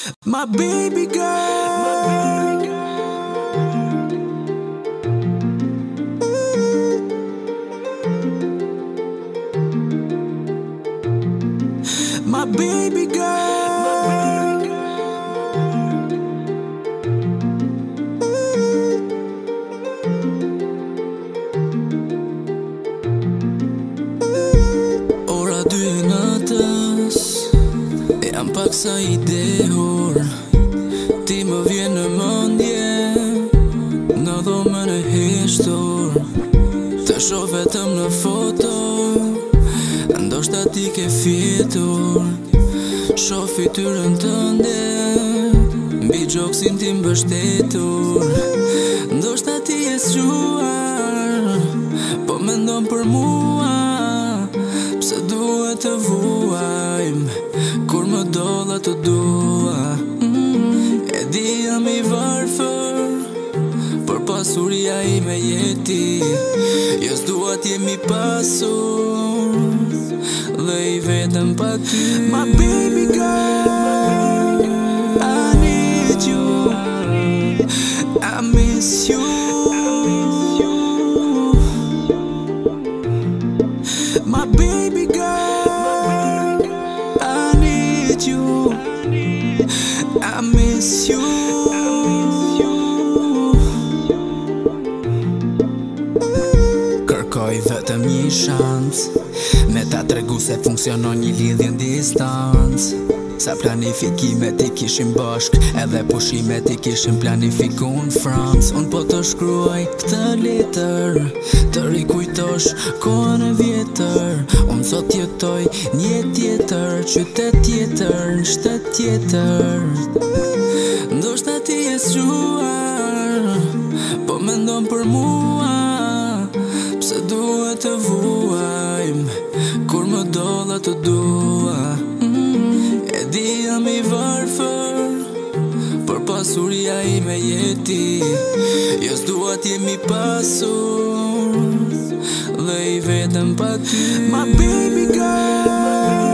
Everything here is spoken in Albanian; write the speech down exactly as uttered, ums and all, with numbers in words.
My baby girl. My baby girl. Ora dy e natës, jam pak sa i dehur. Ti më vjen në mendje, në dhomën e heshtur. Të shoh vetëm në foto, ndoshta ti ke fjetur. Shoh fytyrën tënde, mbi gjoksin ti mbështetur. Ndoshta ti je zgjuar, po mendon për mua. Pse duhet të vuajmë, kur më dolla të dua. mm, E di jam i varfër, por pasuria ime je ti. Jo s'dua t'jemi pasur, dhe i vetëm pa ty. My baby girl, I need you, I miss you. My baby girl, I need you, I miss you. Kërkoj vetëm një shans, me ta tregu se funksionon një lidhje në distancë. Sa planifikimet i kishim bashk, edhe pushimet i kishim planifiku në Francë. Unë po të shkruaj këtë letër, të rikujtosh kohën e vjetër. Unë sot jetoj një tjetër, qytet tjetër, në shtet tjetër. Ndoshta ti je zgjuar, po mendon për mua. Pse duhet të vuajmë, kur më dolla të dua. E di jam i varfër, por pasuria ime je ti. Jo s'dua t'jemi pasur, dhe i vetëm pa ty. My baby girl.